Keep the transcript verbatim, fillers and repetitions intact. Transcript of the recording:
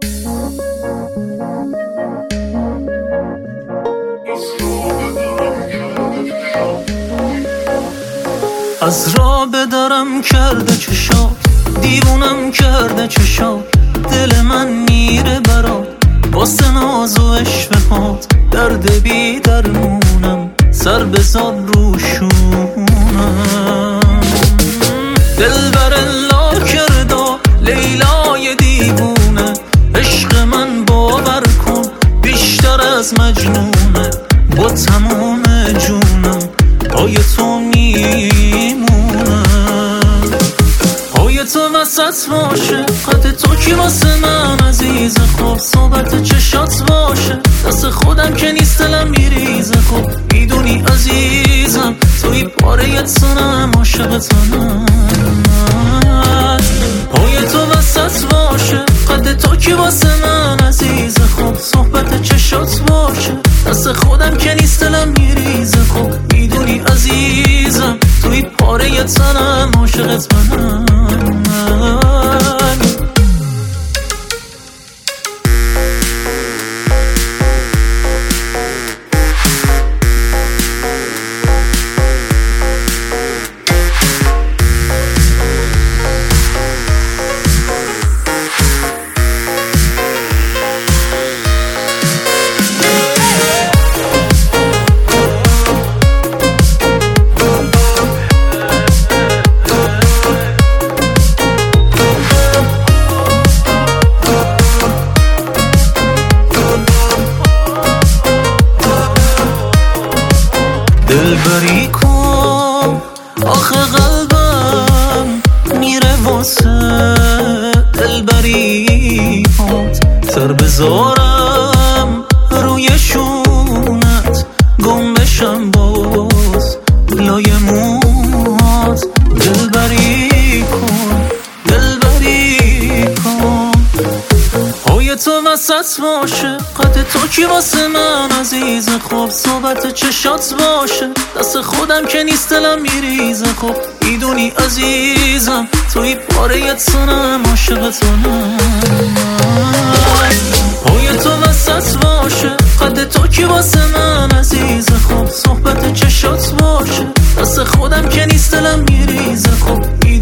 از راه بدارم کرده چشات، دیوونم کرده چشات، دل من میره برات واسه ناز و اشفقات. درد بی درمونم سر بزار روشونم. دل بر لا کرده لیلای دیوونه، عشق من باور کن بیشتر از مجنونه. با تمام جونم پای تو میمونم، پای تو وسط باشه قد تو کی واسه من عزیز. خب صحبت چشات باشه دست خودم که نیست دلم میریزه. خب میدونی عزیزم توی پاره تنم عاشق تنم. پای تو وسط باشه قد تو کی واسه من عزیز. خب صحبت چشات باشه دست خودم که نیست دلم میریزه. خب میدونی عزیزم توی پاره تنم عاشق تنم. دلبری کن آخه قلبم میره واسه دلبری هات. سر بذارم روی شونت گم بشم باز لای موهات. دلبری کن دلبری کن پای تو وسط باشه قد تو کی واسه من عزیز. خب صحبت چشات باشه دست خودم که نیست دلم میریزه. خب میدونی عزیزم توی پاره تنم عاشق تنم. پای تو وسط باشه قد تو کی واسه من عزیز. خب صحبت چشات باشه دست خودم که نیست دلم میریزه. خب